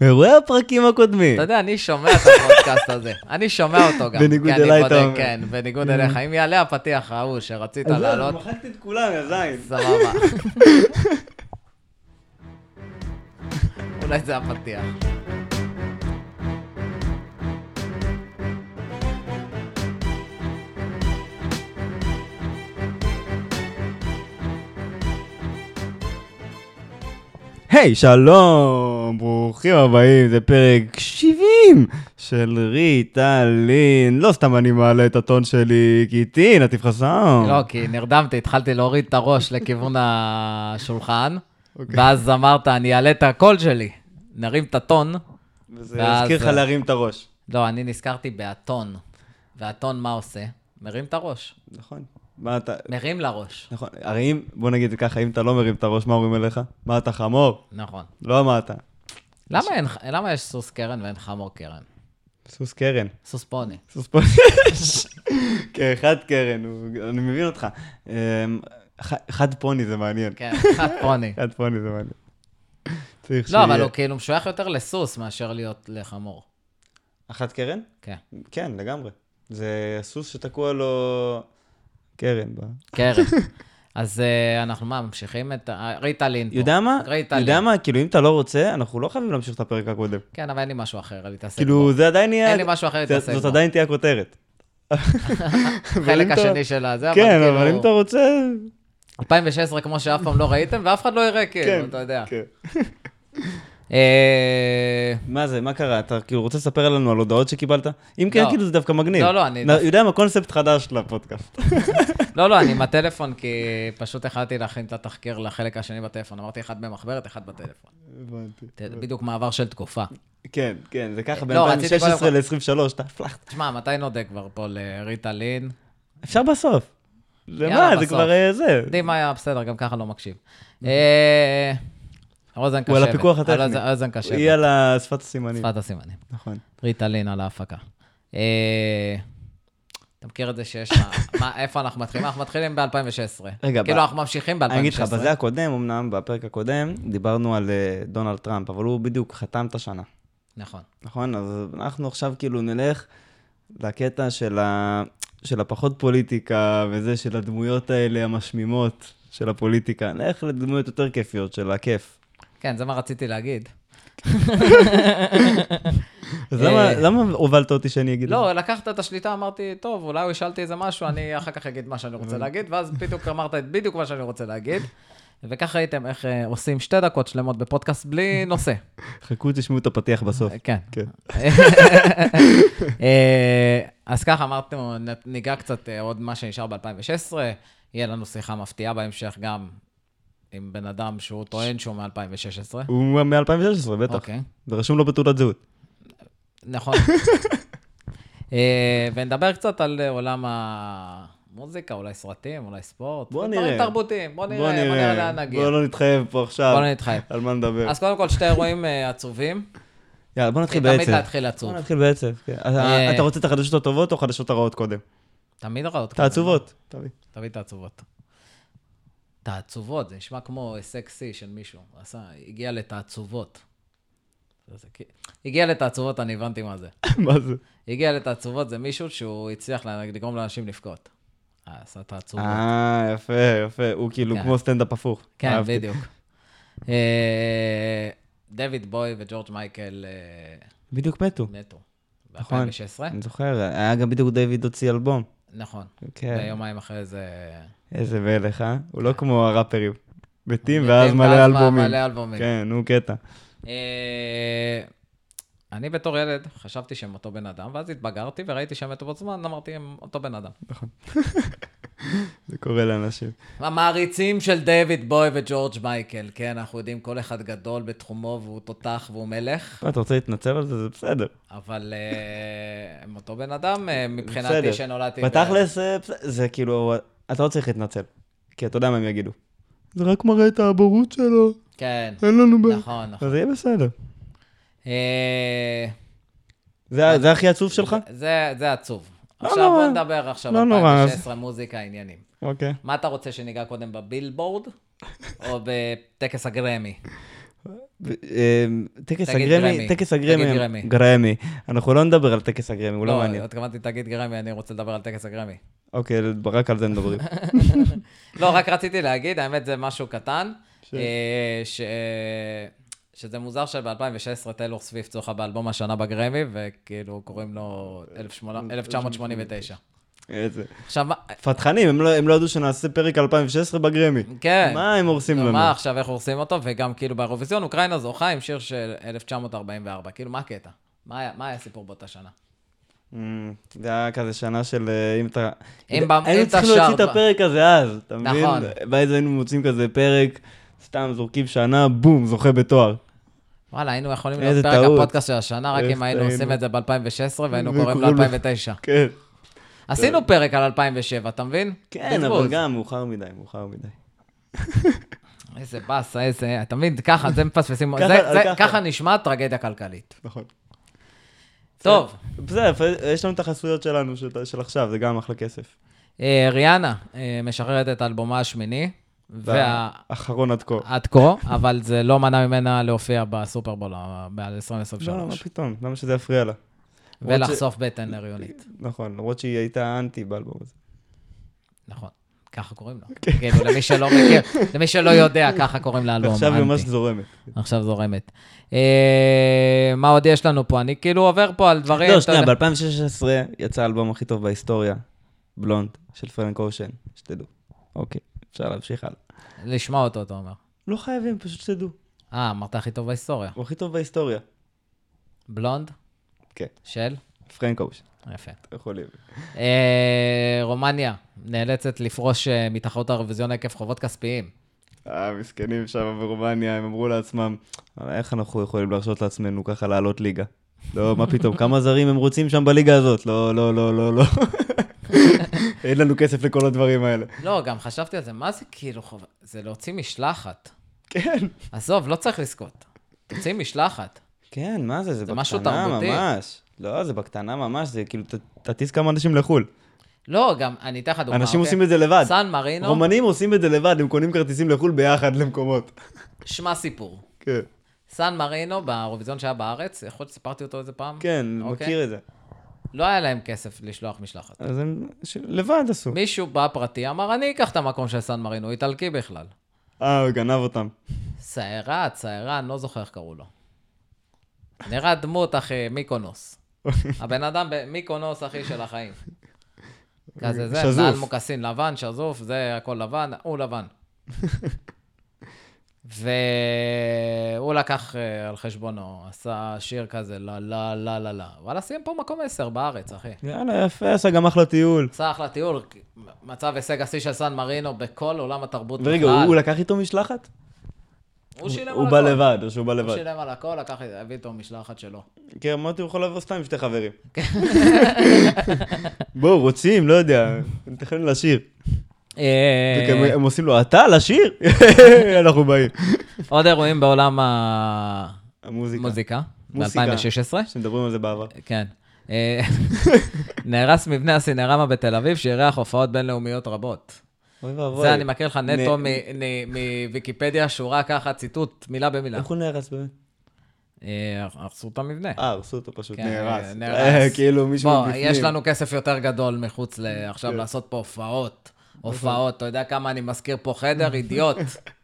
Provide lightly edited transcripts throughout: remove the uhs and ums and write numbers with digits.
רואה הפרקים הקודמים. אתה יודע, אני שומע את הפודקאסט הזה. אני שומע אותו גם. בניגוד אליי, אתה אומר. כן, בניגוד אליך. אם יעלה הפתיח ההוא שרצית לעלות... אז מחקתי את כולם, יא זין. סבבה. אולי זה הפתיח. היי, שלום, ברוכים הבאים, זה פרק 70 של ריטלין. לא סתם אני מעלה את הטון שלי, כי איתי נתיב חסם. לא, כי נרדמתי, התחלתי להוריד את הראש לכיוון השולחן, ואז אמרת, אני אעלה את הקול שלי, נרים את הטון. וזה הזכיר לך להרים את הראש. לא, אני נזכרתי באטון, והטון מה עושה? מרים את הראש. נכון. מה אתה... מרים לראש. נכון, הרי אם, בוא נגיד זה ככה, אם אתה לא מרים את הראש, מה אומרים אליך? מה אתה חמור? נכון. לא מה אתה. למה יש סוס קרן ואין חמור קרן? סוס קרן. סוס פוני. סוס פוני. כאחד קרן, אני מבין אותך. אחד פוני זה מעניין. כן, אחד פוני. אחד פוני זה מעניין. לא, אבל הוא כאילו משוייך יותר לסוס מאשר להיות לחמור. אחת קרן? כן. כן, לגמרי. זה סוס שתקוע לו קרן. קרן. אז אנחנו ממשיכים את ריטלין פה. יודע מה? ריטלין. יודע מה? כאילו אם אתה לא רוצה, אנחנו לא חייבים להמשיך את הפרק הקודם. כן, אבל אין לי משהו אחר להתעסק בו. כאילו זה עדיין יהיה... אין לי משהו אחר להתעסק בו. זאת עדיין תהיה הכותרת. חלק השני שלה, זה אבל כן, כאילו... אבל אם אתה רוצה... 2016 כמו שאף פעם לא ראיתם, ואף אחד לא יראה כאילו, אתה יודע. מה זה? מה קרה? אתה כאילו רוצה לספר לנו על הודעות שקיבלת? אם כן, כאילו זה דווקא מגניב. לא, אני... יודע מה? קונספט חדש לפודקאסט. לא, אני עם הטלפון, כי פשוט החלטתי להכין את התחקיר לחלק השני בטלפון. אמרתי אחד במחברת, אחד בטלפון. הבנתי. בדיוק מעבר של תקופה. כן, כן, זה ככה, ב-2016 ל-23, אתה הפלחת. תשמע, מתי נודה כבר פה לריטלין? אפשר בסוף. זה מה? זה כבר זה. די מה היה בסדר, גם ככה לא מקשיב. אוזן קשבת. הוא על הפיקוח הטכני. אוזן קשבת. היא על שפת הסימנים. שפת הסימנים. נכון. ריטלין על ההפקה. אתה מכיר את זה שיש... איפה אנחנו מתחילים? אנחנו מתחילים ב-2016. רגע, כאילו אנחנו ממשיכים ב-2016. אני אגיד לך, בזה הקודם, אמנם, בפרק הקודם, דיברנו על דונלד טראמפ, אבל הוא בדיוק חתם את השנה. נכון. נכון? אז אנחנו עכשיו כאילו נלך לקטע של הפחות פוליטיקה, וזה של הדמויות האלה המשמימות של הפוליטיקה. נלך לדמויות יותר כיפיות, של הכיף. כן, זה מה רציתי להגיד. אז למה הובלת אותי שאני אגיד? לא, לקחת את השליטה, אמרתי, טוב, אולי הוא ישאלתי איזה משהו, אני אחר כך אגיד מה שאני רוצה להגיד, ואז בדיוק אמרת את בדיוק מה שאני רוצה להגיד, וככה ראיתם איך עושים 2 דקות שלמות בפודקאסט בלי נושא. חכו, תשמעו את הפתיח בסוף. כן. אז ככה אמרנו, ניגע קצת עוד מה שנשאר ב-2016, יהיה לנו שיחה מפתיעה בהמשך גם עם בן אדם שהוא טוען שהוא מ-2016. הוא מ-2016, בטח. ורשום לו בתעודת זהות. נכון. ונדבר קצת על עולם המוזיקה, אולי סרטים, אולי ספורט. בוא נראה. דברים תרבותיים, בוא נראה לאן נגיע. בוא לא נתחייב פה עכשיו. בוא לא נתחייב. על מה נדבר. אז קודם כל 2 אירועים עצובים. יאללה, בוא נתחיל בעצב. תמיד להתחיל עצוב. בוא נתחיל בעצב. אתה רוצה את החדשות הטובות או חדשות הרעות קודם? תמיד הרעות. את העצובות. תמיד את העצובות. את העצובות, זה נשמע כמו סקסי של מישהו. הגיע לתעצובות. הגיע לתעצובות, אני הבנתי מה זה. מה זה? הגיע לתעצובות, זה מישהו שהוא הצליח לגרום לאנשים לבכות. עשה תעצובות. יפה, יפה. הוא כאילו כמו סטנדאפ הפוך. כן, בדיוק. דויד בוי וג'ורג' מייקל בדיוק מתו. ב-2016. אני זוכר, היה גם בדיוק דיוויד הוציא אלבום. נכון. ביומיים אחרי זה... איזה מלך, הוא לא כמו הראפרים. בתים ואז מלא אלבומים. מלא אלבומים. כן, הוא קטע. אני בתור ילד חשבתי שהם אותו בן אדם, ואז התבגרתי וראיתי שהם מתו בזמן, אמרתי הם אותו בן אדם. נכון. זה קורה לאנשים. המעריצים של דיוויד בוי וג'ורג' מייקל, כן, אנחנו יודעים כל אחד גדול בתחומו והוא תותח והוא מלך. אתה רוצה להתנצל על זה? זה בסדר. אבל הם אותו בן אדם מבחינתי שנולדתי. בתכלס זה כאילו, אתה לא צריך להתנצל, כי אתה יודע מה הם יגידו. זה רק מראה את הבורות שלו. כן. אין לנו נכון. אז זה יהיה בסדר. זה הכי עצוב שלך? זה עצוב. עכשיו בוא נדבר עכשיו 2016 מוזיקה, עניינים. אוקיי. מה אתה רוצה שניגע קודם בבילבורד או בטקס הגרמי? טקס תגיד הגרמי, גרמי. טקס תגיד הגרמי, גרמי. גרמי. אנחנו לא נדבר על טקס הגרמי, הוא לא לא, מעניין. התכוונתי, תגיד גרמי, אני רוצה לדבר על טקס הגרמי. אוקיי, רק על זה מדברים. לא, רק רציתי להגיד, האמת זה משהו קטן, ש- שזה מוזר שב-2016 טיילור סוויפט זוכה באלבום השנה בגרמי, וכאילו קוראים לו 1989. איזה... עכשיו, פתחנים, הם לא ידעו שנעשה פרק 2016 בגרמי. כן. מה הם הורסים לנו? מה עכשיו, איך הורסים אותו? וגם כאילו באירוויזיון, אוקראינה זוכה עם שיר של 1944. כאילו, מה הקטע? מה היה הסיפור באותה שנה? זה היה כזה שנה של... אם אתה... אם היינו אתה צריכים להוציא את שר- הפרק הזה אז, אתה מבין? נכון. ואז היינו מוצאים כזה פרק, סתם זורקים שנה, בום, זוכה בתואר. וואלה, היינו יכולים איזה להיות פרק טעות. הפודקאסט של השנה, רק איך אם היינו טעינו. עושים את זה ב-2016 והיינו קוראים וקוראים לו- ל-2009. כן. עשינו פרק על 2007, אתה מבין? כן, בזבוז. אבל גם מאוחר מדי. איזה באסה, איזה... אתה מבין, ככה, זה מפספסים... ככה. ככה נשמע טרגדיה כלכלית. נכון. טוב, בסדר, יש לנו את החסויות שלנו, של עכשיו, זה גם אחלה כסף. ריאנה משחררת את האלבומה השמיני, האחרון עד כה. עד כה, אבל זה לא מנע ממנה להופיע בסופרבול ב-2023. לא, מה פתאום, למה שזה יפריע לה? ולחשוף בטן הריונית. נכון, למרות שהיא הייתה אנטי באלבום הזה. נכון, ככה קוראים לו. כאילו, למי שלא מכיר, למי שלא יודע, ככה קוראים לאלבום. עכשיו היא אנטי. ממש זורמת. עכשיו זורמת. מה עוד יש לנו פה? אני כאילו עובר פה על דברים... לא, אתה שנייה, יודע. ב-2016 יצא האלבום הכי טוב בהיסטוריה, בלונד, של פרנק אושן, שתדעו. אוקיי, אפשר להמשיך הלאה. לשמוע אותו, אתה אומר. לא חייבים, פשוט שתדעו. אמרת הכי טוב בהיסטוריה. הוא הכי טוב בהיסטוריה. בלונד? כן. של? פרנק אושן. יפה. יכולים. רומניה נאלצת לפרוש מתחרות האירוויזיון עקב חובות כספיים. מסכנים שם ברומניה, הם אמרו לעצמם, איך אנחנו יכולים להרשות לעצמנו ככה לעלות ליגה? לא, מה פתאום, כמה זרים הם רוצים שם בליגה הזאת? לא, לא, לא, לא, לא. אין לנו כסף לכל הדברים האלה. לא, גם חשבתי על זה, מה זה כאילו חובה? זה להוציא משלחת. כן. עזוב, לא צריך לזכות. תוציא משלחת. כן, מה זה? זה משהו בקטנה תרבותי. ממש. לא, זה בקטנה ממש, זה כאילו, תטיס כמה אנשים לחול. לא, גם, אני אתן לך דוגמה. אנשים אוקיי? עושים את זה לבד. סן מרינו, רומנים עושים את זה לבד, הם קונים כרטיסים לחול ביחד למקומות. שמע סיפור. כן. סן מרינו, באירוויזיון שהיה בארץ, יכול להיות שסיפרתי אותו איזה פעם? כן, אוקיי. מכיר את זה. לא היה להם כסף לשלוח משלחת. אז הם לבד עשו. מישהו בא פרטי, אמר, אני אקח את המקום של סן מרינו, הוא איטלקי בכלל. הוא גנב אותם. ציירה, אני לא זוכר איך קראו לו. נראה דמות, אחי, מיקונוס. הבן אדם במיקונוס, אחי, של החיים. כזה זה, שזוף. נעל מוקסין לבן, שזוף, זה הכל לבן, הוא לבן. והוא לקח על חשבונו, עשה שיר כזה, לא, לא, לא, לא, לא. וואלה, סיים פה מקום 10 בארץ, אחי. יאללה, יפה, עשה גם אחלה טיול. עשה אחלה טיול, מצב הישג השיא של סן מרינו בכל עולם התרבות בכלל. ורגע, הוא לקח איתו משלחת? הוא שילם על הוא הכל. בא לבד, או שהוא בא הוא לבד. שילם על הכל, הביא איתו משלחת שלו. כן, אמרתי, הוא יכול לבוא סתם עם שתי חברים. בואו, רוצים, לא יודע, נתכנן לשיר. הם עושים לו, אתה לשיר? אנחנו באים. עוד אירועים בעולם המוזיקה. המוזיקה, ב-2016. שמדברים על זה בעבר. כן. נהרס מבנה הסינרמה בתל אביב, שאירח הופעות בינלאומיות רבות. אוי ואבוי. זה אני מכיר לך נטו מוויקיפדיה, שורה ככה, ציטוט, מילה במילה. איך הוא נהרס באמת? הרסו את המבנה. הרסו אותו פשוט, כן, נהרס. נהרס. כאילו מישהו בוא, מבפנים. יש לנו כסף יותר גדול מחוץ עכשיו כן. לעשות פה הופעות. אתה יודע כמה אני מזכיר פה חדר? אידיוט.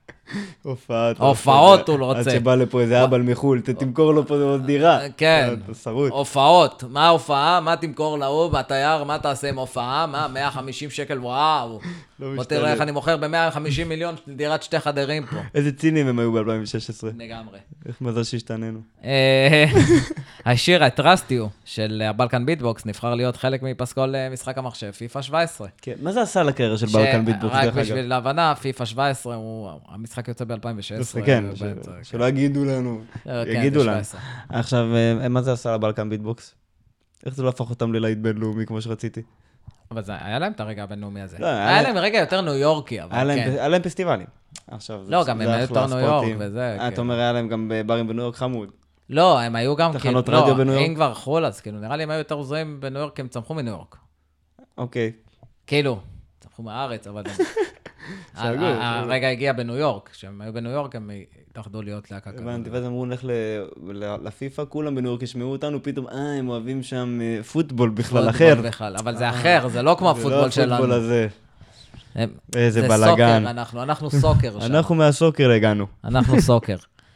הופעות הוא לא רוצה. עד שבא לפה איזה אבל מחול, תמכור לו פה דירה. כן. אתה שרוט. הופעות. מה ההופעה? מה תמכור להוא? בתייר? מה תעשה עם הופעה? מה? 150 שקל? וואו. לא בוא משתלם. תראה איך אני מוכר ב-150 מיליון דירת 2 חדרים פה. איזה צינים הם היו ב-2016. לגמרי. איך מזל שהשתננו. השיר I Trust You של הבלקן ביטבוקס נבחר להיות חלק מפסקול משחק המחשב, פיפה 17. כן, מה זה עשה לקריירה של בלקן ביטבוקס, רק דרך אגב? בשביל להבנה, פיפה 17, המשחק יוצא ב-2016. כן, שלא יגידו לנו. יגידו לנו. עכשיו, מה זה עשה לבלקן ביטבוקס? איך זה לא הפך אותם ללהיט בינלאומי כמו שרציתי? אבל היה להם את הרגע הבינלאומי הזה. לא, היה להם רגע יותר ניו יורקי, אבל כן. היה להם פסטיבלים. עכשיו, לא, גם הם היו יותר ניו יורק וזה. אתה אומר, היה להם גם ברים בניו יורק חמוד. לא, הם היו גם, תחנות רדיו בניו יורק? אם כבר חול, אז כאילו, נראה לי הם היו יותר זוהים בניו יורק, כי הם צמחו מניו יורק. אוקיי. כאילו, צמחו מהארץ, אבל הרגע הגיע בניו יורק, כשהם היו בניו יורק הם התאחדו להיות להקה כזאת. הבנתי, ואז אמרו, נלך לפיפה, כולם בניו יורק ישמעו אותנו, פתאום, הם אוהבים שם פוטבול בכלל אחר. אבל זה אחר, זה לא כמו הפוטבול שלנו. זה לא הפוטבול הזה. איזה זה בלגן. סוקר, אנחנו סוקר שם. אנחנו מהסוקר הגענו. אנחנו סוקר.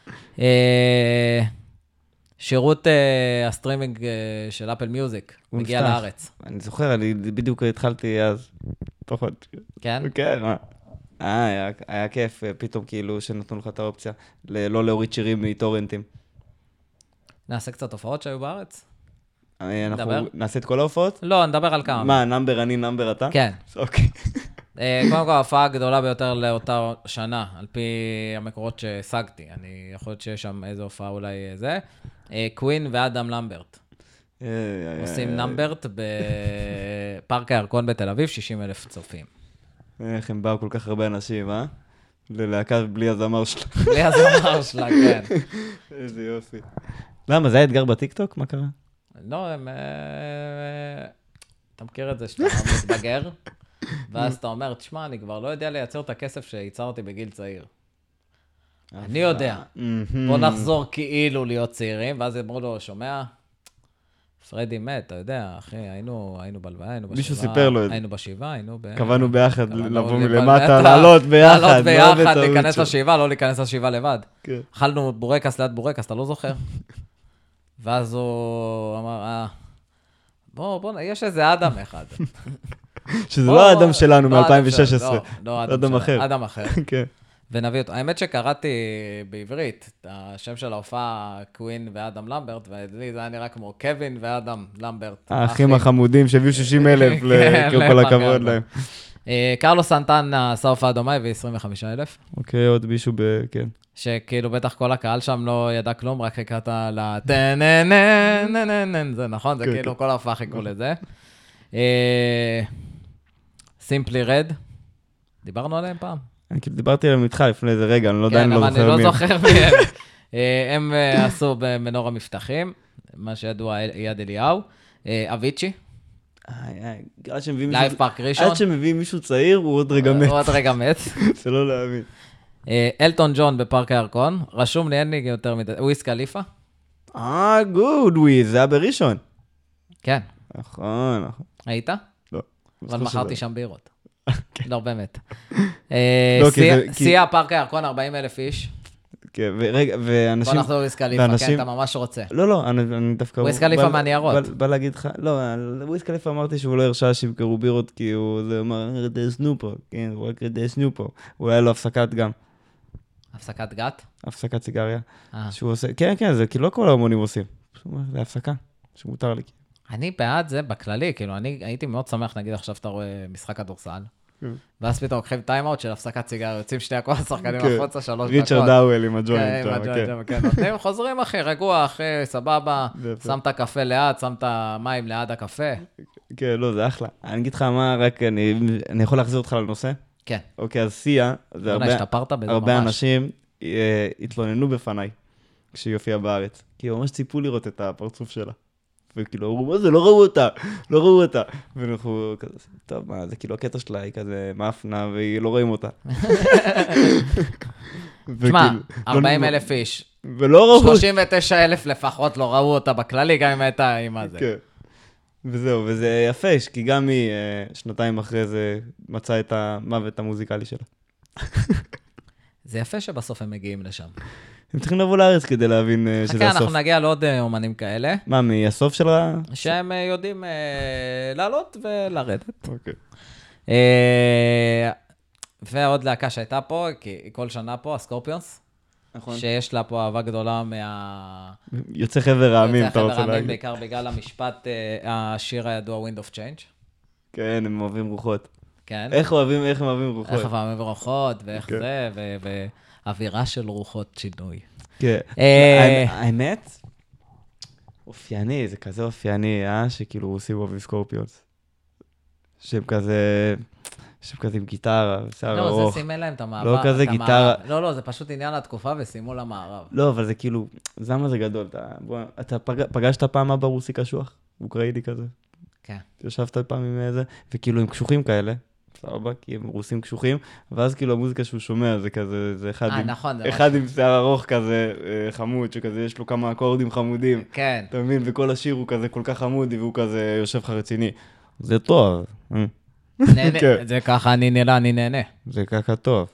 שירות הסטרימינג של אפל מיוזיק מגיע לארץ. אני זוכר, אני בדיוק התחלתי אז, פחות. כן? כן, מה? היה כיף, פתאום כאילו שנתנו לך את האופציה, לא להוריד שירים מטורנטים. נעשה קצת הופעות שהיו בארץ? אנחנו נעשה את כל ההופעות? לא, נדבר על כמה. מה, נאמבר אני, נאמבר אתה? כן. אוקיי. קודם כל, ההופעה הגדולה ביותר לאותה שנה, על פי המקורות שהשגתי. אני יכול להיות שיש שם איזו הופעה אולי זה. קווין ואדם למברט. עושים נאמברט בפארק הירקון בתל אביב, 60,000 צופים. איך הם באו כל כך הרבה אנשים, אה? ללהקה בלי הזמר שלה. בלי הזמר שלה, כן. איזה יופי. למה, זה היה אתגר בטיקטוק? מה קרה? לא, אתה מכיר את זה שאתה מתבגר, ואז אתה אומר, תשמע, אני כבר לא יודע לייצר את הכסף שייצרתי בגיל צעיר. אני יודע. בוא נחזור כאילו להיות צעירים, ואז אמרו לו, שומע? פרדי מת, אתה יודע, אחי, היינו בלוויה, היינו בשבעה. מישהו סיפר לו את זה. היינו בשבעה, היינו קבענו ביחד, לבוא מלמטה, לעלות ביחד. לעלות ביחד, להיכנס לשבעה, לא להיכנס לשבעה לבד. אכלנו בורקס ליד בורקס, אתה לא זוכר? ואז הוא אמר, בוא, יש איזה אדם אחד. שזה לא האדם שלנו מ-2016. לא, אדם אחר. אדם אחר. כן. ונביא אותו. האמת שקראתי בעברית, את השם של ההופעה, קווין ואדם למברט, ולי זה היה נראה כמו קווין ואדם למברט. האחים החמודים שהביאו 60,000, כל הכבוד להם. קרלוס סנטנה עשה הופעה דומה, הביא 25,000. אוקיי, עוד מישהו כן. שכאילו בטח כל הקהל שם לא ידע כלום, רק חיכת ל-טנננננננננ, זה נכון, זה כאילו כל ההופעה חיכו לזה. סימפלי רד, דיברנו עליהם פעם? אני כאילו דיברתי עליהם איתך לפני איזה רגע, אני לא יודע, אני לא זוכר מהם. הם עשו במנור המבטחים, מה שידוע יד אליהו, אביצ'י. לייב פארק ראשון. עד שמביא מישהו צעיר, הוא עוד רגע מת. הוא עוד רגע מת. זה לא להאמין. אלטון ג'ון בפארק הירקון, רשום לי, אין לי יותר מדי, וויז קליפה. גוד וויז, זה היה בראשון. כן. נכון. היית? לא. אבל מכרתי שם בירות. לא, באמת. לא, שיא הפארק הירקון, 40,000 איש. כן, ורגע, ואנשים... בוא נחזור וויז קליפה, כן, אתה ממש רוצה. לא, אני דווקא... וויז קליפה מהניירות. בא להגיד לך, לא, וויז קליפה אמרתי שהוא לא הרשה שימכרו בירות, כי הוא אמר, רדסנו פה, כן, הוא רק רדסנו פה. הוא היה לו הפסקת גם. הפסקת גת? הפסקת סיגריה. שהוא עושה, כן, זה כאילו לא כל ההמונים עושים. זה הפסקה, שמותר לי. אני בעד זה בכללי, כאילו, אני הייתי מאוד שמח, נגיד עכשיו אתה רואה משחק כדורסל, ואז פתאום לוקחים טיימאוט של הפסקת סיגריה, יוצאים שני הכל השחקנים החוצה, 3 דקות. ריצ'רד דאוול עם הג'וינט. כן, נותנים, חוזרים אחי, רגוע אחי, סבבה, שם את הקפה ליד, שם את המים ליד הקפה. כן, לא, זה אחלה. אני אגיד לך מה, רק אני יכול להחזיר אותך לנושא? כן. אוקיי, אז סיה, הרבה אנשים התלוננו בפניי, כשהיא הופיעה בארץ, כי ממש ציפו לראות את הפרצוף שלה. וכאילו, אמרו, מה זה, לא ראו אותה. ואנחנו כזה, טוב, מה, זה כאילו הקטע שלה, היא כזה מאפנה, והיא לא רואים אותה. תשמע, 40,000 איש. ולא ראו. 39,000 לפחות לא ראו אותה בכללי, גם אם הייתה עם הזה. כן. וזהו, וזה יפה, כי גם היא, שנתיים אחרי זה, מצאה את המוות המוזיקלי שלה. זה יפה שבסוף הם מגיעים לשם. הם צריכים לבוא לארץ כדי להבין שזה הסוף. אנחנו נגיע לעוד אומנים כאלה. מה, מהסוף של ה... שהם יודעים לעלות ולרדת. אוקיי. ועוד להקה שהייתה פה, כי כל שנה פה, הסקורפיונס. נכון. שיש לה פה אהבה גדולה יוצא חבר העמים, אתה רוצה להגיד. בעיקר בגלל המשפט, השיר הידוע Wind of Change. כן, הם אוהבים רוחות. כן. איך הם אוהבים רוחות. איך אוהבים רוחות, ואיך זה, ואווירה של רוחות שינוי. כן. האמת, אופייני, זה כזה אופייני, שכאילו רוסים אוהבים סקורפיונס. שהם כזה עם גיטרה, שיער ארוך. לא, זה שימי להם את המערב. לא כזה גיטרה. לא, זה פשוט עניין לתקופה ושימו למערב. לא, אבל זה כאילו, למה זה גדול? אתה פגשת פעם ברוסי קשוח? אוקראיני כזה? כן. ישבת פעם עם איזה, וכאילו עם קשוחים כאלה, סבבה, כי הם רוסים קשוחים, ואז כאילו המוזיקה שהוא שומע זה כזה, זה נכון, זה אחד עם שיער ארוך כזה חמוד, שכזה יש לו כמה אקורדים חמודים. כן. אתה מבין? וכל השיר הוא כזה כל כך חמודי, והוא כזה יושב לך רציני. זה טוב. זה ככה אני נהנה. זה ככה טוב.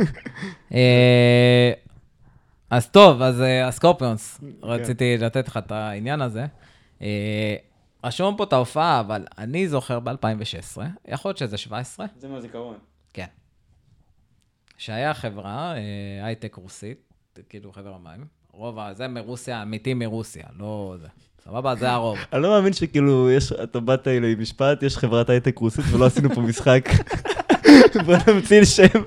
אז טוב, אז הסקורפיונס, רציתי לתת לך את העניין הזה. רשום פה את ההופעה, אבל אני זוכר ב-2016, יכול להיות שזה 17. זה מהזיכרון. כן. שהיה חברה, הייטק רוסית, כאילו חברה מים, רוב זה מרוסיה, אמיתי מרוסיה, לא זה. סבבה, זה הרוב. אני לא מאמין שכאילו, אתה באת אילו עם משפט, יש חברת הייטק רוסית, ולא עשינו פה משחק. בוא נמציא שם.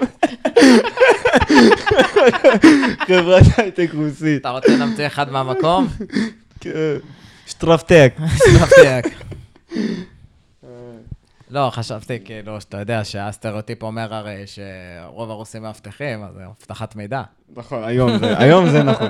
חברת הייטק רוסית. אתה רוצה להמציא אחד מהמקום? שטרפטק. שטרפטק. לא, חשבתי כאילו, שאתה יודע שהסטריאוטיפ אומר הרי שרוב הרוסים מאבטחים, אז זה הבטחת מידע. נכון, היום זה נכון.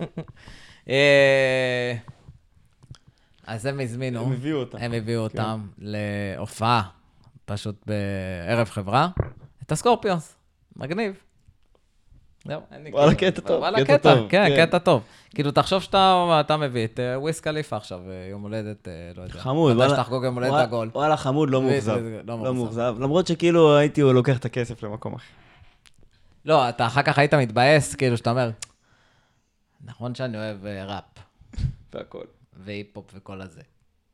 אז הם הזמינו. הם הביאו אותם להופעה, פשוט בערב חברה, את הסקורפיונס. מגניב. זהו, אין לי... וואלה, קטע טוב. וואלה, קטע, כן, קטע טוב. כאילו, תחשוב שאתה מביא את וויס קליפה עכשיו, יום הולדת, לא יודע. חמוד. מתי שתחגוג יום הולדת עגול. וואלה, חמוד, לא מאוכזב. לא מאוכזב. למרות שכאילו הייתי לוקח את הכסף למקום אחר. לא, אתה אחר כך היית מתבאס, כאילו, שאתה אומר, נכון שאני אוהב ראפ. והכל. והיפ-הופ וכל הזה.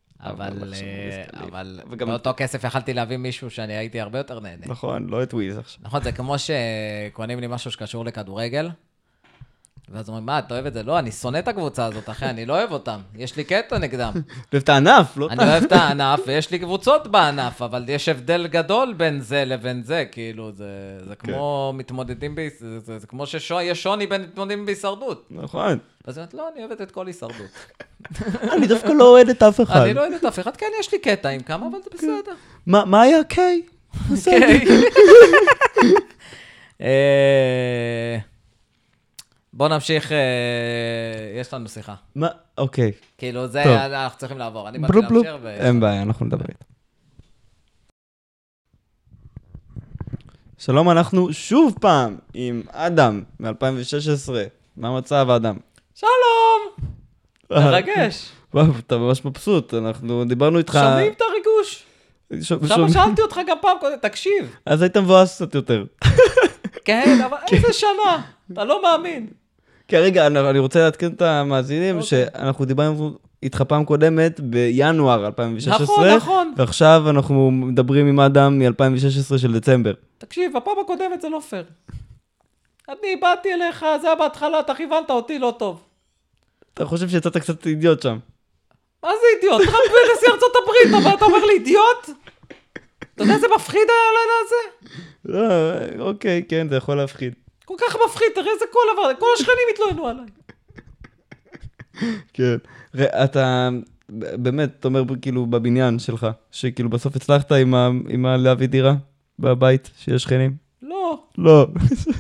אבל באותו כסף יכלתי להביא מישהו שאני הייתי הרבה יותר נהנה. נכון, לא את וויז עכשיו. נכון, זה כמו שקונים לי משהו שקשור לכדורגל, ואז אומרים, מה, אתה אוהב את זה? לא, אני שונא את הקבוצה הזאת, אחי, אני לא אוהב אותם. יש לי קטע נגדם. אוהב את הענף, לא? אני אוהב את הענף, ויש לי קבוצות בענף, אבל יש הבדל גדול בין זה לבין זה, כאילו, זה כמו מתמודדים, זה כמו שיש שוני בין מתמודדים בהישרדות. נכון. אז אני אומרת, לא, אני אוהבת את כל הישרדות. אני דווקא לא אוהד את אף אחד. אני לא אוהד את אף אחד, כן, יש לי קטע עם כמה, אבל זה בסדר. מה היה קיי? קיי. בוא נמשיך, יש לנו שיחה. מה? אוקיי. כאילו, זה אנחנו צריכים לעבור. אני באתי להמשיך ו... אין בעיה, אנחנו נדבר איתה. שלום, אנחנו שוב פעם עם אדם מ-2016. מה המצב, אדם? שלום! מרגש. וואו, אתה ממש מבסוט, אנחנו דיברנו איתך... שומעים את הריגוש. עכשיו שאלתי אותך גם פעם קודם, תקשיב. אז היית מבואס קצת יותר. כן, אבל איזה שנה, אתה לא מאמין. כן, רגע, אני רוצה לעדכן את המאזינים, שאנחנו דיברנו איתך פעם קודמת בינואר 2016. נכון. ועכשיו אנחנו מדברים עם אדם מ-2016 של דצמבר. תקשיב, הפעם הקודמת זה לא פייר. אני באתי אליך, זה היה בהתחלה, אתה כיוונת אותי לא טוב. אתה חושב שיצאת קצת אידיוט שם. מה זה אידיוט? טראמפ בנשיא ארצות הברית, אבל אתה אומר לי אידיוט? אתה יודע איזה מפחיד היה הלילה הזה? לא, אוקיי, כן, זה יכול להפחיד. כל כך מפחיד, תראה איזה כל השכנים התלוננו עליי. כן. אתה באמת, אתה אומר כאילו בבניין שלך, שכאילו בסוף הצלחת עם להביא דירה בבית שיש שכנים? לא. לא.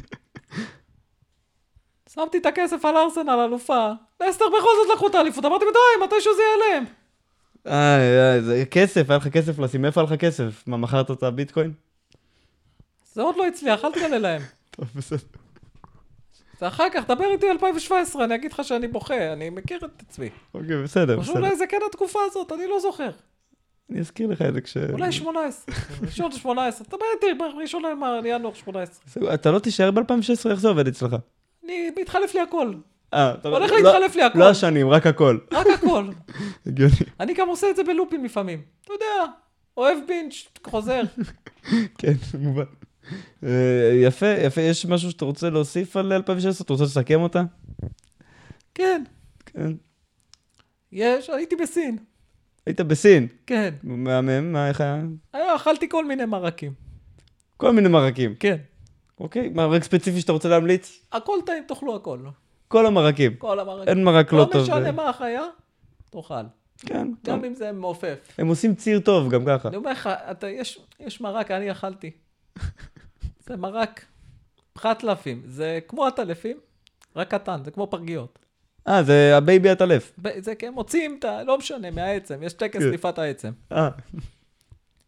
שמתי את הכסף על ארסנל, על אלופה. לסטר בכל זאת לקחו את האליפות, אמרתי די, מתישהו זה יעלם. זה כסף, היה לך כסף לשים, איפה היה לך כסף? מה, מכרת את הביטקוין? זה עוד לא הצליח, אל תגלה להם. טוב, בסדר. זה אחר כך, דבר איתי 2017, אני אגיד לך שאני בוכה, אני מכיר את עצמי. אוקיי, בסדר. פשוט אולי זה כן התקופה הזאת, אני לא זוכר. אני אזכיר לך את זה כש... אולי 18, ראשון 18, דבר איתי, ראשון לינואר 18. אתה לא תישאר ב-2016, איך זה עובד אצלך? אני מתחלף לי הכל. הולך להתחלף לי הכל. לא השנים, רק הכל. רק הכל. הגיוני. אני גם עושה את זה בלופים לפעמים. אתה יודע, אוהב בינץ', חוזר. כן, מובן. יפה, יפה. יש משהו שאתה רוצה להוסיף על 2016? אתה רוצה לסכם אותה? כן. כן. הייתי בסין. היית בסין? כן. מהמם, איך היה? אכלתי כל מיני מרקים. כל מיני מרקים? כן. אוקיי, מרק ספציפי שאתה רוצה להמליץ? הכל טעים, תאכלו הכל. כל המרקים? כל המרקים. אין מרק לא טוב. לא משנה מה החיה, תאכל. כן. גם אם זה מעופף. הם עושים ציר טוב, גם ככה. אני אומר לך, יש מרק, אני אכלתי. זה מרק פחת לפים. זה כמו הטלפים, רק קטן, זה כמו פרגיות. זה הבייבי הטלף. זה כן, מוצאים, לא משנה, מהעצם. יש טקס שליפת העצם.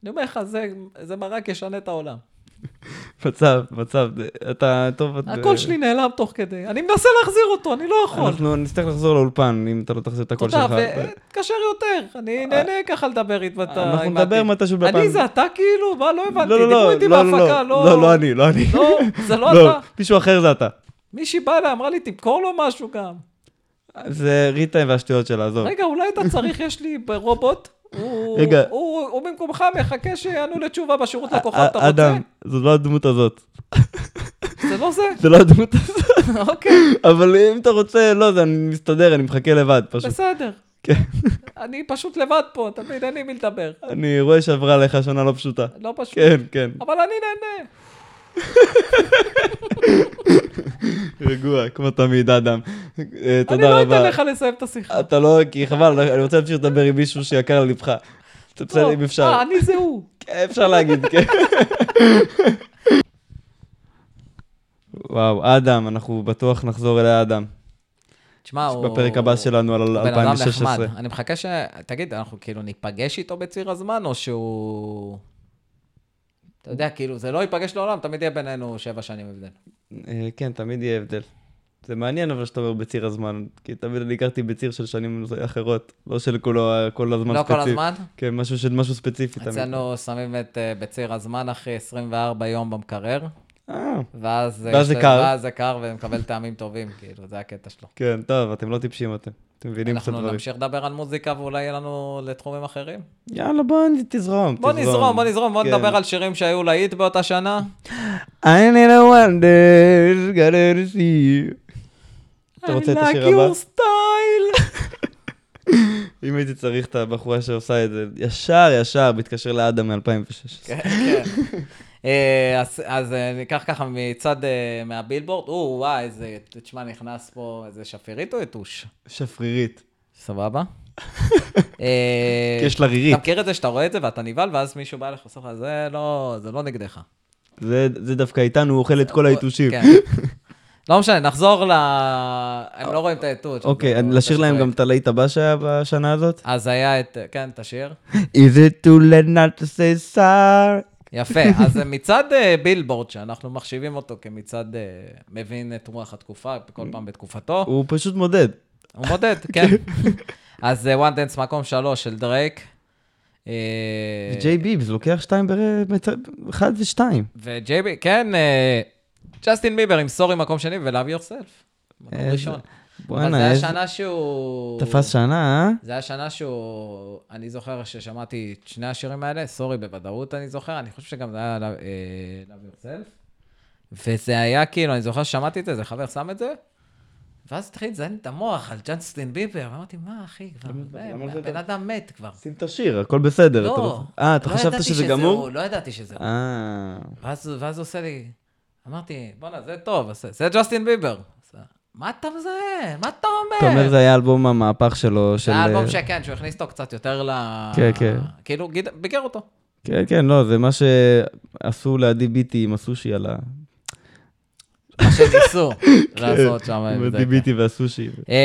אני אומר לך, זה מרק ישנה את העולם. מצב, אתה טוב... הקול שלי נעלם תוך כדי. אני מנסה להחזיר אותו, אני לא יכול. אנחנו נצטרך לחזור לאולפן, אם אתה לא תחזיר את הקול שלך. תודה, ותקשר יותר. אני נהנה ככה לדבר איתו. אנחנו נדבר מתישהו בפעם. אני זה אתה כאילו? מה, לא הבנתי. לא, דיברו איתי בהפקה, לא אני. לא, זה לא אתה. מישהו אחר זה אתה. מישהי באה לה, אמרה לי, תמכור לו משהו גם. זה ריטה והשטויות שלה, עזוב. רגע, אולי אתה צריך, יש לי ברובוט. רגע. הוא במקומך מחכה שיענו לתשובה בשירות לקוחות, אתה רוצה? אדם, זו לא הדמות הזאת. זה לא זה? זה לא הדמות הזאת. אוקיי. אבל אם אתה רוצה, לא, זה אני מסתדר, אני מחכה לבד, פשוט. בסדר. כן. אני פשוט לבד פה, תמיד אין לי מי לדבר. אני רואה שעברה עליך שנה לא פשוטה. לא פשוט. כן. אבל אני נהנה. רגוע, כמו תמיד, אדם. אני תודה לא רבה. אתן לך לסיים את השיחה. אתה לא, כי חבל, אני רוצה להמשיך לדבר עם מישהו שיקר ללבך. בסדר, אם אפשר. אני זה הוא. כן, אפשר להגיד, כן. וואו, אדם, אנחנו בטוח נחזור אליה אדם. תשמע, הוא... בפרק הבא שלנו על 2016. אני מחכה תגיד, אנחנו כאילו ניפגש איתו בציר הזמן, או שהוא... אתה יודע, כאילו, זה לא ייפגש לעולם, תמיד יהיה בינינו 7 שנים הבדל. כן, תמיד יהיה הבדל. זה מעניין אבל שאתה אומר בציר הזמן, כי תמיד אני הכרתי בציר של שנים אחרות, לא של כל הזמן לא ספציפי. כל הזמן? כן, משהו ספציפי תמיד. אצלנו שמים את בציר הזמן אחרי 24 יום במקרר, ואז זה קר ומקבל טעמים טובים, כאילו, זה הקטע שלו. כן, טוב, אתם לא טיפשים אתם מבינים קצת דברים. אנחנו נמשיך לדבר על מוזיקה ואולי יהיה לנו לתחומים אחרים? יאללה, בוא תזרום. בוא נדבר על שירים שהיו להיט באותה שנה. I need a wonder, gotta see you. אתה רוצה את השיר הבא? I like your style. אם הייתי צריך את הבחורה שעושה את זה, ישר, מתקשר לאדם מ-2016. כן. אז ניקח ככה מצד מהבילבורד, וואי, תשמע, נכנס פה איזה שפירית או יתוש? שפרירית. סבבה? כי יש לה רירית. אתה מכיר את זה שאתה רואה את זה ואתה נבהל, ואז מישהו בא לך וסוף לך, זה לא נגדך. זה דווקא איתנו, הוא אוכל את כל היתושים. כן. לא משנה, נחזור הם לא רואים את היתוש. אוקיי, לשיר להם גם את הלהיט הבא שהיה בשנה הזאת? אז היה כן, תשיר. Is it too late not to say sorry? יפה, אז מצד בילבורד, שאנחנו מחשיבים אותו כמצד מבין את רוח התקופה, כל פעם בתקופתו. הוא פשוט מודד. הוא מודד, כן. אז One Dance מקום 3 של דרייק. ג'יי ביבס, לוקח 1 ו-2. וג'יי ביבס, כן, ג'סטין ביבר עם סורי מקום שני ו-Love Yourself. מקום ראשון. אבל זה היה שנה שהוא... תפס שנה, זה היה שנה שהוא... אני זוכר ששמעתי את שני השירים האלה, סורי בוודאות אני זוכר, אני חושב שגם זה היה Love Yourself. וזה היה כאילו, אני זוכר ששמעתי את זה, זה חבר שם את זה, ואז התחיל לזיין את המוח על ג'סטין ביבר, ואמרתי, מה אחי, כבר, בן אדם מת כבר. שים את השיר, הכל בסדר. לא, אתה חשבת שזה גמור? לא ידעתי שזה הוא. ואז הוא עושה לי, אמרתי, בוא'נה, זה טוב, זה ג'סטין ביבר. מה אתה מזהה? מה אתה אומר? אתה אומר, זה היה אלבום המהפך שלו. זה היה אלבום שכן, שהוא הכניס אותו קצת יותר כן. כאילו, ביקר אותו. כן, לא, זה מה שעשו לעדי ביטי עם הסושי על ה... מה שניסו לעשות שם. עדי ביטי והסושי.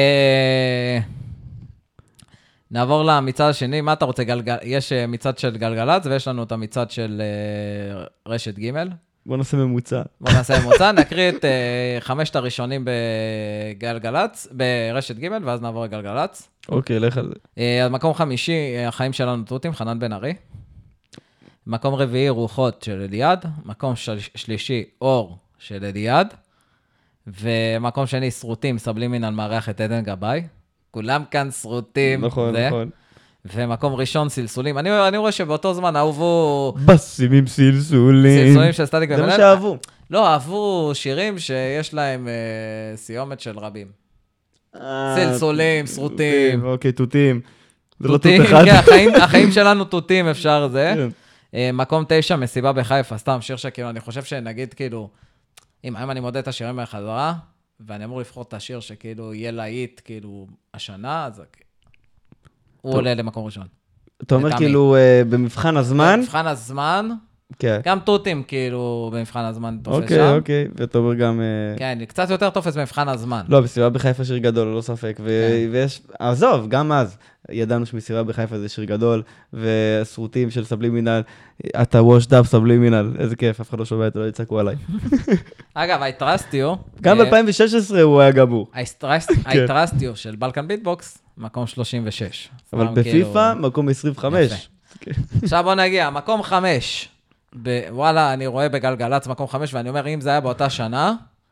נעבור למצד השני, מה אתה רוצה? יש מצד של גלגלצ, ויש לנו את המצד של רשת ג'. בוא נעשה ממוצע. נקריא את 5 הראשונים בגלגלצ, ברשת ג' ואז נעבור לגלגלצ. אוקיי, לך על זה. מקום 5, החיים שלנו תותים, חנן בן ארי. מקום 4, רוחות של אליעד. מקום 3, אור של אליעד. ומקום 2, סרוטים, סבלימין על מארח את עדן גבאי. כולם כאן סרוטים. נכון. ומקום 1, סלסולים. אני רואה שבאותו זמן אהובו... בסים עם סלסולים. סלסולים של סטטיק זה מה שאהבו. לא, אהבו שירים שיש להם סיומת של רבים. סלסולים, סרוטים. אוקיי, תותים. זה לא תות תותים, אחד. כן, החיים שלנו תותים, אפשר זה. מקום 9, מסיבה בחיפה, סתם שיר שכאילו, אני חושב שנגיד כאילו, אם היום אני מודד את השירים מהחזרה, ואני אמור לבחור את השיר שכאילו יהיה להיט, כאילו, השנה, אז הוא עולה למקום ראשון. אתה אומר כאילו במבחן הזמן? במבחן הזמן, גם תותים כאילו במבחן הזמן תופס שם. אוקיי, ואתה אומר גם... כן, קצת יותר תופס במבחן הזמן. לא, בסביבה בחיפה שיר גדול, לא ספק, ויש... עזוב, גם אז. ידענו שמסיבה בחיפה זה שיר גדול, והסרוטים של סבלימינל, אתה washed up סבלימינל, איזה כיף, אף אחד לא שומע את זה, לא יצעקו עליי. אגב, I trust you. גם ב-2016 הוא היה גמור. I trust you של בלקן ביטבוקס, מקום 36. אבל בפיפה, מקום 25. עכשיו בוא נגיע, מקום 5. וואלה, אני רואה בגלגלץ מקום 5, ואני אומר, אם זה היה באותה שנה,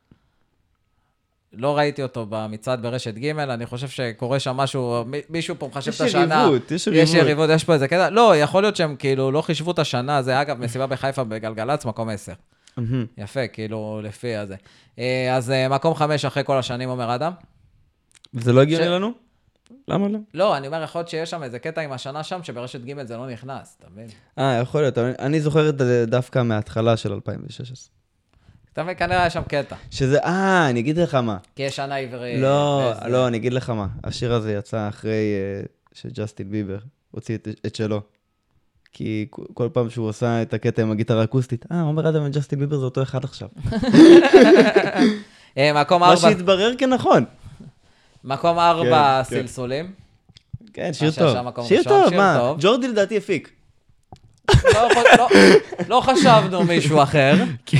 לא ראיתי אותו במצעד ברשת ג', אני חושב שקורה שם משהו, מישהו פה מחשב את השנה. יש יריבות, יש פה איזה קטע. לא, יכול להיות שהם כאילו לא חישבו את השנה, זה אגב, מסיבה בחיפה בגלגלץ, מקום 10. יפה, כאילו, לפי הזה. אז מקום 5 אחרי כל השנים, אומר אדם. זה לא הגיוני לנו? למה לא? לא, אני אומר, יכול להיות שיש שם איזה קטע עם השנה שם, שברשת ג' זה לא נכנס, אתה מבין? יכול להיות, אני זוכר את זה דווקא מההתחלה של 2016. אתה מבין, כנראה היה שם קטע. שזה, אני אגיד לך מה. כי יש שנה עברית. לא, אני אגיד לך מה. השיר הזה יצא אחרי שג'סטין ביבר הוציא את שלו. כי כל פעם שהוא עושה את הקטע עם הגיטרה האקוסטית, עומר אדם וג'סטין ביבר זה אותו אחד עכשיו. מקום 4. מה שהתברר כנכון. מקום 4 סלסולים. כן, שיר טוב. שיר טוב, מה? ג'ורדי לדעתי הפיק. לא חשבנו מישהו אחר.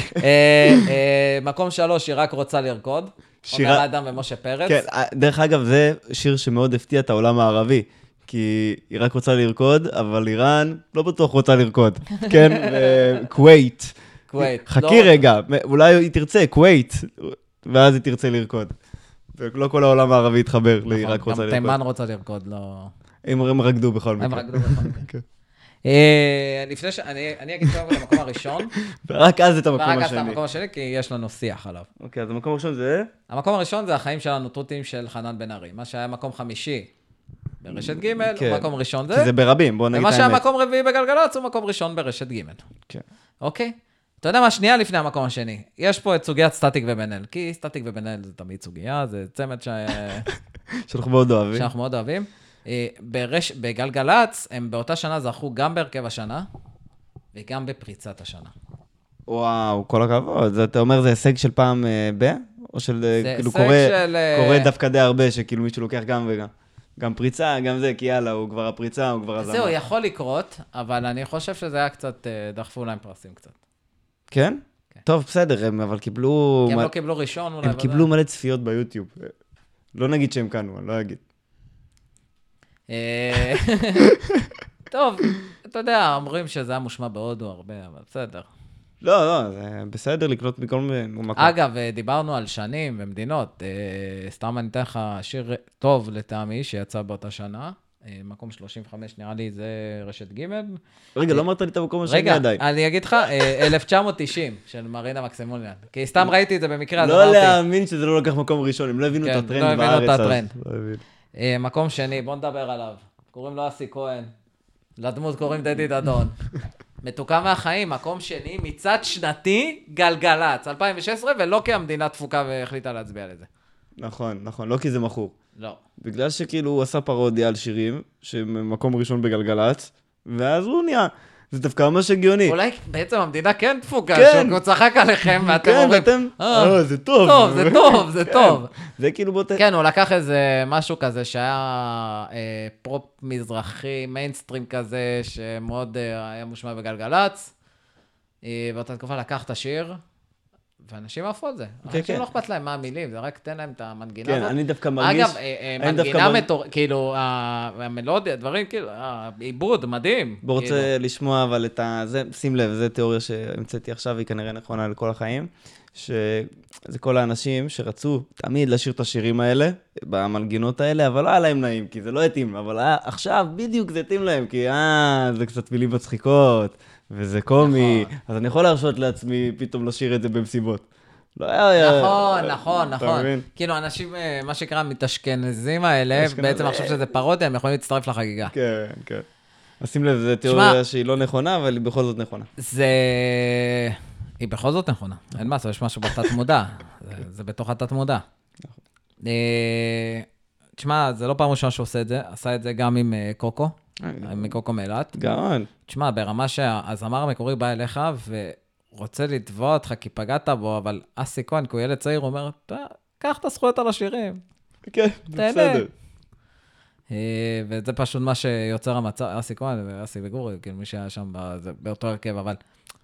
מקום 3, היא רק רוצה לרקוד. עומר אדם ומשה פרץ. כן, דרך אגב, זה שיר שמאוד הפתיע את העולם הערבי. כי היא רק רוצה לרקוד, אבל איראן לא בטוח רוצה לרקוד. כן, כווית. חכי רגע, אולי היא תרצה, כווית, ואז היא תרצה לרקוד. ולא כל העולם הערבי יתחבר, היא רק רוצה לרקוד. גם תימן רוצה לרקוד, לא... הם רקדו בכל מקרה. הם רקדו בכל מקרה. לפני אני אגיד קודם כל המקום הראשון. ורק אז את המקום השני. ורק אז את המקום השני, כי יש לנו שיח עליו. אוקיי, אז המקום הראשון זה? המקום הראשון זה החיים שלנו טוטים של חנן בן ארי. מה שהיה מקום 5 ברשת ג', מקום ראשון זה. כי זה ברבים, בוא נגיד את האמת. ומה שהיה מקום 4 בגלגלצ, הוא מקום ראשון ברשת ג'. כן. אוקיי? אתה יודע מה, שנייה לפני המקום השני. יש פה את סוגיית סטטיק ובן אל. כי סטטיק ובן אל זה תמיד סוגיה, זה צמד שאנחנו מאוד אוהבים. שאנחנו מאוד אוהבים. בגלגלץ, הם באותה שנה זכו גם בהרכב השנה, וגם בפריצת השנה. וואו, כל הכבוד. אתה אומר, זה הישג של פעם או של, כאילו, קורה דווקא די הרבה, שכאילו מישהו לוקח גם וגם. גם פריצה, גם זה, כי יאללה, הוא כבר הפריצה, הוא כבר הזמן. זהו, יכול לקרות, אבל אני חושב שזה היה קצת, דחפו להם פרסים קצת. כן? טוב, בסדר, אבל קיבלו... כי הם לא קיבלו ראשון אולי. הם קיבלו מלא צפיות ביוטיוב. לא נגיד שהם קנו, אני לא אגיד. טוב, אתה יודע, אומרים שזה היה מושמע בהודו הרבה, אבל בסדר. לא, זה בסדר לקנות מכל מקום. אגב, דיברנו על שנים ומדינות. סתם אני אתן לך שיר טוב לטעמי שיצא באותה שנה. מקום 35 נראה לי זה רשת ג'. רגע, לא אמרת לי את המקום השני עדיין. רגע, אני אגיד לך, 1990 של מרינה מקסימוליאן. כי סתם ראיתי את זה במקרה. לא להאמין שזה לא לקח מקום ראשון, הם לא הבינו את הטרנד בארץ. מקום שני, בוא נדבר עליו. קוראים לו אסי כהן. לדמות קוראים דדי דדון. מתוקה מהחיים, מקום שני, מצד שנתי, גלגלץ, 2016, ולא כי המדינה תפוקה והחליטה להצביע לזה. נכון, לא כי זה מכור. לא. בגלל שכאילו הוא עשה פרודיה על שירים, שמקום ראשון בגלגלץ, ואז הוא נהיה, זה דווקא ממש הגיוני. אולי בעצם המדינה כן תפוקה, שהוא צחק עליכם, ואתם אומרים, זה טוב. זה טוב. זה כאילו כן, הוא לקח איזה משהו כזה שהיה פרופ מזרחי, מיינסטרים כזה, שמאוד היה מושמע בגלגלץ, ואותה תקופה לקח את השיר, ואנשים עפו על זה. אנשים לא אכפת להם מה המילים, זה רק תן להם את המנגינה הזאת. כן, אני דווקא מרגיש... אגב, מנגינה כאילו, המלודיה, דברים כאילו, עיבוד, מדהים. בוא רוצה לשמוע, אבל את זה, שים לב, זו תיאוריה שהמצאתי עכשיו, היא כנראה נכונה לכל החיים, שזה כל האנשים שרצו תמיד לשיר את השירים האלה, במנגינות האלה, אבל לא היה להם נעים, כי זה לא התאים, אבל עכשיו בדיוק זה התאים להם, כי זה קצת מילים מצחיקות, וזה קומי, אז אני יכול להרשות לעצמי פתאום לשיר את זה במסיבות. נכון. כאילו אנשים, מה שקרה, מתאשכנזים האלה, בעצם עכשיו שזה פרודיה, הם יכולים להצטרף לחגיגה. כן. אז שים לב, זו תיאוריה שהיא לא נכונה, אבל היא בכל זאת נכונה. היא בכל זאת נכונה. אין מה, יש משהו בתת מודע. זה בתוך התת מודע. תשמע, זה לא פעם ראשונה שהוא עושה את זה, עשה את זה גם עם קוקו. מקוקו מאילת. גאון. תשמע, ברמה שהזמר המקורי בא אליך ורוצה לתבוע אותך כי פגעת בו, אבל אסי כהן, כי הוא ילד צעיר, הוא אומר, קח את הזכויות על השירים. כן, בסדר. וזה פשוט מה שיוצר המצב, אסי כהן ואסי וגורי, כאילו מי שהיה שם באותו הרכב, אבל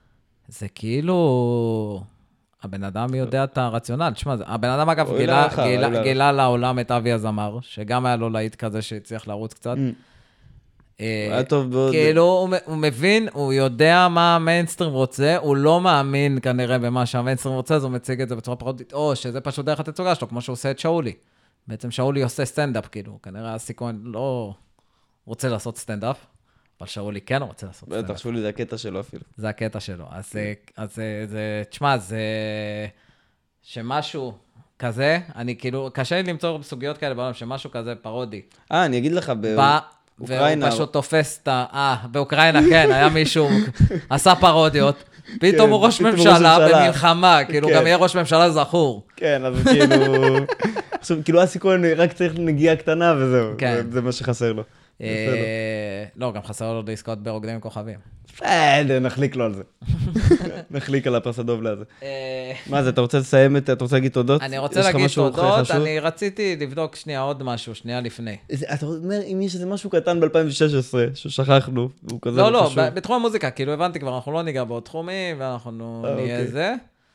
זה הבן אדם יודע את הרציונל. תשמע, הבן אדם אגב גילה לעולם את אבי הזמר, שגם היה לו להיט כזה שהצליח לרוץ קצת. היה טוב מאוד. כאילו, הוא מבין, הוא יודע מה המיינסטרים רוצה, הוא לא מאמין כנראה במה שהמיינסטרים רוצה, אז הוא מציג את זה בצורה פרודית, או שזה פשוט דרך התצוגה שלו, כמו שהוא עושה את שאולי. בעצם שאולי עושה סטנדאפ, כאילו, כנראה אסי כהן לא רוצה לעשות סטנדאפ, אבל שאולי כן רוצה לעשות סטנדאפ. בטח, שאולי זה הקטע שלו אפילו. זה הקטע שלו. אז זה, תשמע, זה שמשהו כזה, אני כאילו, קשה לי למצוא בסוגיות כאלה בעולם, שמשהו כזה פרודי. אני אגיד לך, והוא פשוט תופס את באוקראינה, כן, היה מישהו, עשה פרודיות, פתאום הוא ראש ממשלה במלחמה, כאילו גם יהיה ראש ממשלה זכור. כן, אז כאילו אסי כהן רק צריך נגיעה קטנה וזהו, זה מה שחסר לו. לא, גם חסר לו לעסקאות ברוקדים עם כוכבים. נחליק לו על זה. נחליק על הפרס הדוב לזה. מה זה, אתה רוצה לסיים אתה רוצה להגיד תודות? אני רוצה להגיד תודות, אני רציתי לבדוק שנייה עוד משהו, שנייה לפני. אתה אומר, אם יש איזה משהו קטן ב-2016, ששכחנו, הוא כזה לא, לא, בתחום המוזיקה, כאילו הבנתי כבר, אנחנו לא ניגע בעוד תחומים, ואנחנו נהיה זה.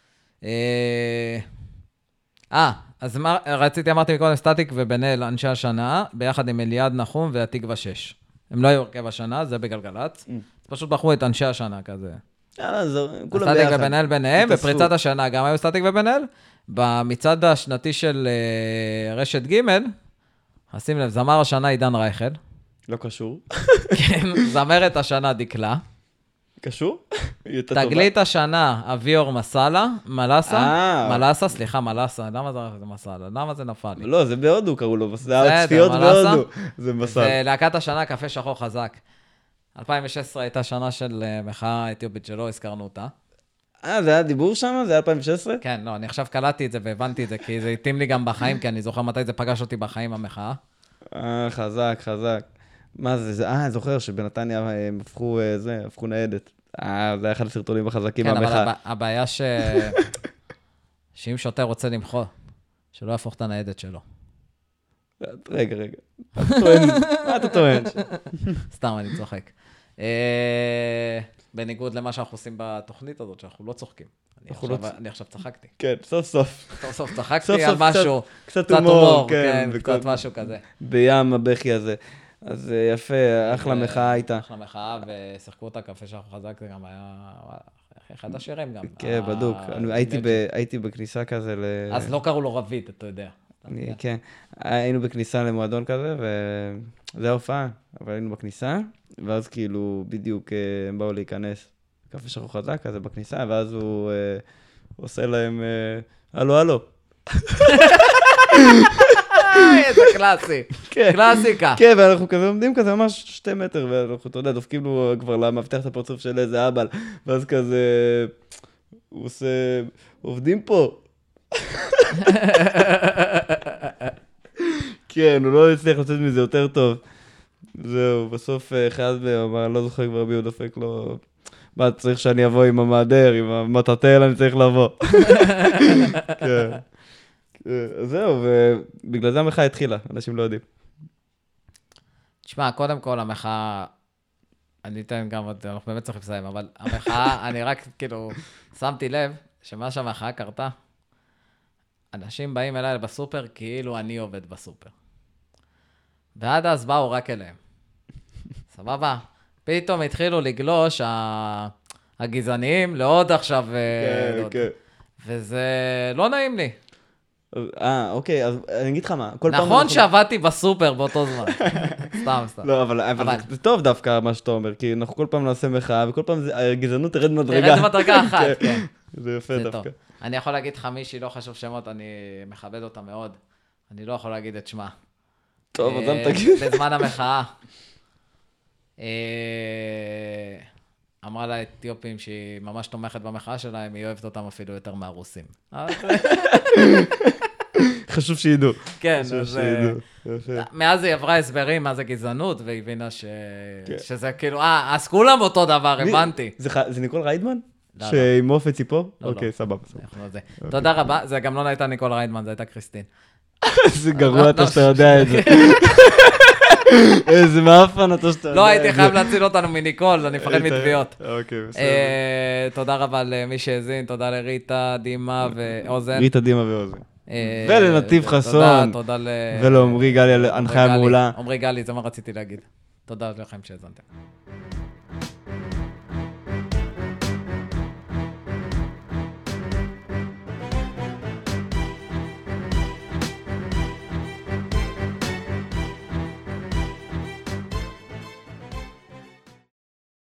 אז אמרתי מקודם סטטיק ובן-אל, אנשי השנה, ביחד עם אליעד נחום והתקווה 6. הם לא היו הרכב השנה, זה בגלגלץ. פשוט בחרו את אנשי השנה כזה. סטטיק ובן-אל ביניהם, בפריצת השנה גם היו סטטיק ובן-אל. במצעד השנתי של רשת ג' שים לב, זמר השנה עידן רייכל. לא קשור. כן, זמרת השנה דקלה. קשור? תגלית השנה, אביור מסאלה, מלאסה, סליחה, מלאסה, למה זה מסאלה? למה זה נפל לי? לא, זה בהודו קראו לו, זה הצפיות בהודו, זה מסאלה. ולהקת השנה, קפה שחור חזק. 2016 הייתה שנה של מחאה אתיופית שלא הזכרנו אותה. זה היה דיבור שם? זה היה 2016? כן, לא, אני עכשיו קלטתי את זה והבנתי את זה, כי זה התאים לי גם בחיים, כי אני זוכר מתי זה פגש אותי בחיים, המחאה. חזק, חזק. מה זה? אני זוכר שבנתניה הם הפכו ניידת. זה היה אחד הסרטונים החזקים במחאה. כן, אבל הבעיה שאם שוטר רוצה למחוא, שלא יהפוך את הניידת שלו. רגע. מה אתה טוען? סתם, אני צוחק. בניגוד למה שאנחנו עושים בתוכנית הזאת, שאנחנו לא צוחקים. אני עכשיו צחקתי. כן, סוף. סוף צחקתי על משהו. קצת הומור, כן, קצת משהו כזה. בים הבכי הזה. אז יפה, אחלה מחאה הייתה. אחלה מחאה, ושיחקו אותה קפה שאנחנו חזק, זה גם היה אחד השירים גם. כן, בדוק. הייתי בכניסה כזה אז לא קראו לו רבית, אתה יודע. כן, היינו בכניסה למועדון כזה, וזה ההופעה, אבל היינו בכניסה, ואז כאילו בדיוק הם באו להיכנס קפה שאנחנו חזק כזה בכניסה, ואז הוא עושה להם, הלו. איזה קלאסי, קלאסיקה. כן, ואנחנו כזה עומדים כזה ממש 2 מטר, ואנחנו, אתה יודע, דופקים לו כבר למבטח את הפרצוף של איזה אבל, ואז כזה, הוא עושה, עובדים פה. כן, הוא לא הצליח לצאת מזה יותר טוב. זהו, בסוף אחד אמר, לא זוכר כבר מי הוא דופק לו, מה, צריך שאני אבוא עם המעדר, עם המטאטל, אני צריך לבוא. כן. זהו, ובגלל זה המחאה התחילה, אנשים לא יודעים. תשמע, קודם כל המחאה, אני אתן גם, אנחנו באמת צריכים לסיים, אבל המחאה, אני רק כאילו שמתי לב שמה שהמחאה קרתה, אנשים באים אליי בסופר כאילו אני עובד בסופר. ועד אז באו רק אליהם. סבבה? פתאום התחילו לגלוש הגזעניים לעוד עכשיו. כן. וזה לא נעים לי. אוקיי, אז אני אגיד לך מה. נכון שעבדתי בסופר באותו זמן. סתם. לא, אבל זה טוב דווקא מה שאתה אומר, כי אנחנו כל פעם נעשה מחאה, וכל פעם הגזענות תרד מדרגה. תרד מדרגה אחת, כן. זה יפה דווקא. אני יכול להגיד לך מישהי, לא חשוב שמות, אני מכבד אותה מאוד. אני לא יכול להגיד את שמה. טוב, אז אל תגיד. בזמן המחאה. אמרה לאתיופים שהיא ממש תומכת במחאה שלהם, היא אוהבת אותם אפילו יותר מהרוסים. חשוב שידעו. כן, אז מאז היא עברה הסברים מה זה גזענות, והיא הבינה שזה כאילו, אז כולם אותו דבר, הבנתי. זה ניקול ריידמן? שעם אוף וציפור? אוקיי, סבבה. תודה רבה, זה גם לא הייתה ניקול ריידמן, זה הייתה קריסטין. זה גרוע אתה שאתה יודע את זה. מאפן אתה שאתה... לא, הייתי חייב להציל אותנו מניקול, אני מפחד מתביעות. אוקיי, בסדר. תודה רבה למי שהזין, תודה לריטה, דימה ואוזן. ריטה, דימה ואוזן. ולנתיב חסון. תודה ולעומרי גלי על הנחיה מעולה. עומרי גלי, זה מה רציתי להגיד. תודה לכם שהזנתם.